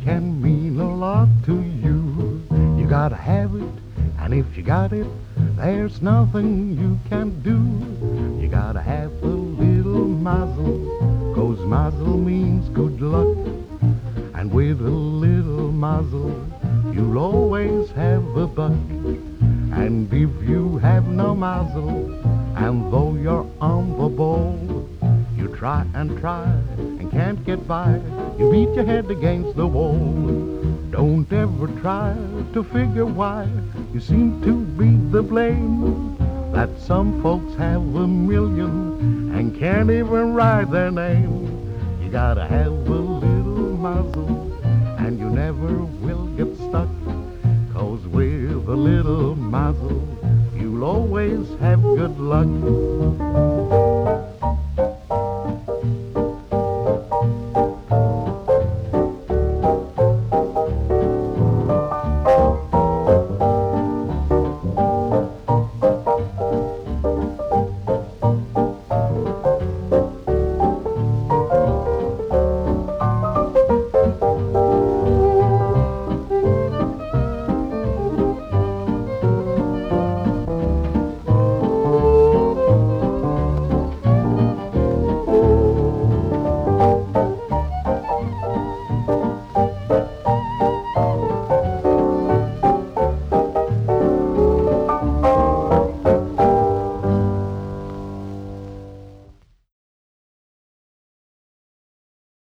can mean a lot to you. You gotta have it, and if you got it, there's nothing you can do. You gotta have a little muzzle, 'cause muzzle means good luck. And with a little muzzle, you'll always have a buck. And if you have no muzzle, and though you're on the ball, you try and can't get by, you beat your head against the wall. Don't ever try to figure why you seem to be the blame, that some folks have a million and can't even write their name. You gotta have a little muzzle, and you never will get stuck, 'cause with a little muzzle, you'll always have good luck.